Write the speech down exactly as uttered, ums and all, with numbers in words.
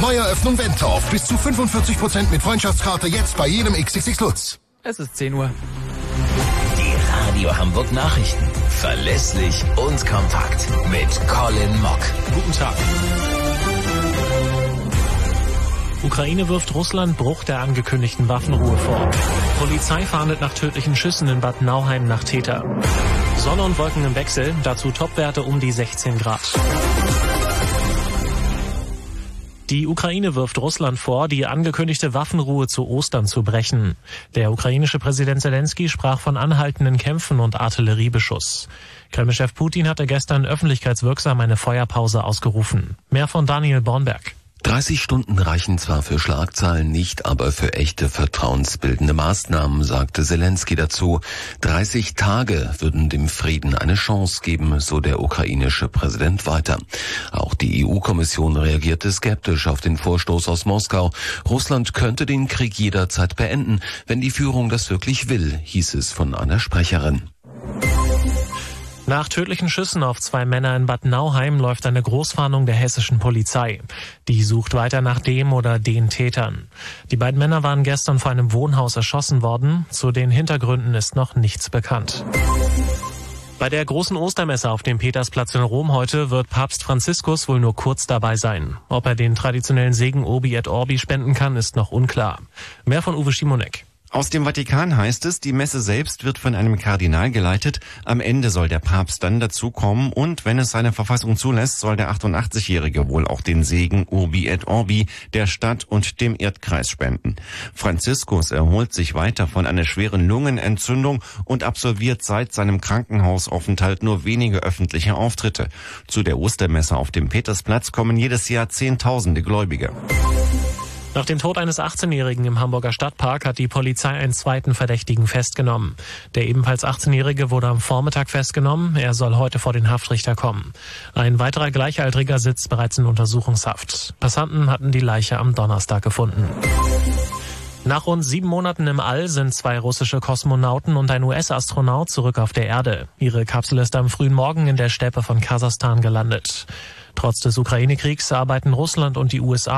Neueröffnung Wentorf. Bis zu fünfundvierzig Prozent mit Freundschaftskarte jetzt bei jedem X X X Lutz. Es ist zehn Uhr. Die Radio Hamburg Nachrichten. Verlässlich und kompakt. Mit Colin Mock. Guten Tag. Ukraine wirft Russland Bruch der angekündigten Waffenruhe vor. Polizei fahndet nach tödlichen Schüssen in Bad Nauheim nach Täter. Sonne und Wolken im Wechsel, dazu Topwerte um die sechzehn Grad. Die Ukraine wirft Russland vor, die angekündigte Waffenruhe zu Ostern zu brechen. Der ukrainische Präsident Zelensky sprach von anhaltenden Kämpfen und Artilleriebeschuss. Kreml-Chef Putin hatte gestern öffentlichkeitswirksam eine Feuerpause ausgerufen. Mehr von Daniel Bornberg. dreißig Stunden reichen zwar für Schlagzeilen nicht, aber für echte vertrauensbildende Maßnahmen, sagte Zelensky dazu. dreißig Tage würden dem Frieden eine Chance geben, so der ukrainische Präsident weiter. Auch die E U-Kommission reagierte skeptisch auf den Vorstoß aus Moskau. Russland könnte den Krieg jederzeit beenden, wenn die Führung das wirklich will, hieß es von einer Sprecherin. Nach tödlichen Schüssen auf zwei Männer in Bad Nauheim läuft eine Großfahndung der hessischen Polizei. Die sucht weiter nach dem oder den Tätern. Die beiden Männer waren gestern vor einem Wohnhaus erschossen worden. Zu den Hintergründen ist noch nichts bekannt. Bei der großen Ostermesse auf dem Petersplatz in Rom heute wird Papst Franziskus wohl nur kurz dabei sein. Ob er den traditionellen Segen Urbi et Orbi spenden kann, ist noch unklar. Mehr von Uwe Schimonek. Aus dem Vatikan heißt es, die Messe selbst wird von einem Kardinal geleitet. Am Ende soll der Papst dann dazukommen und wenn es seine Verfassung zulässt, soll der achtundachtzigjährige wohl auch den Segen Urbi et Orbi der Stadt und dem Erdkreis spenden. Franziskus erholt sich weiter von einer schweren Lungenentzündung und absolviert seit seinem Krankenhausaufenthalt nur wenige öffentliche Auftritte. Zu der Ostermesse auf dem Petersplatz kommen jedes Jahr Zehntausende Gläubige. Nach dem Tod eines achtzehnjährigen im Hamburger Stadtpark hat die Polizei einen zweiten Verdächtigen festgenommen. Der ebenfalls achtzehnjährige wurde am Vormittag festgenommen. Er soll heute vor den Haftrichter kommen. Ein weiterer Gleichaltriger sitzt bereits in Untersuchungshaft. Passanten hatten die Leiche am Donnerstag gefunden. Nach rund sieben Monaten im All sind zwei russische Kosmonauten und ein U S-Astronaut zurück auf der Erde. Ihre Kapsel ist am frühen Morgen in der Steppe von Kasachstan gelandet. Trotz des Ukraine-Kriegs arbeiten Russland und die U S A